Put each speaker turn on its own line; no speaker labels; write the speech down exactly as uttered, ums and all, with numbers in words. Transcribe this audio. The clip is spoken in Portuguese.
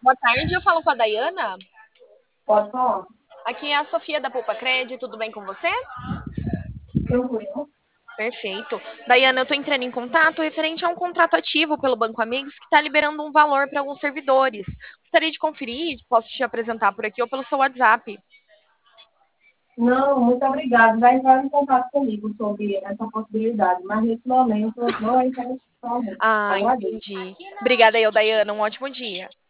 Boa tarde, eu falo com a Dayana.
Pode falar.
Aqui é a Sofia da Poupa Crédito, tudo bem com você?
Tranquilo.
Perfeito. Dayana, eu estou entrando em contato referente a um contrato ativo pelo Banco Amigos que está liberando um valor para alguns servidores. Gostaria de conferir, posso te apresentar por aqui ou pelo seu WhatsApp.
Não, muito obrigada. Já entraram em contato comigo sobre essa possibilidade, mas nesse momento não é interessante.
Ah,
Agradeço.
entendi. Obrigada aí, Dayana, um ótimo dia.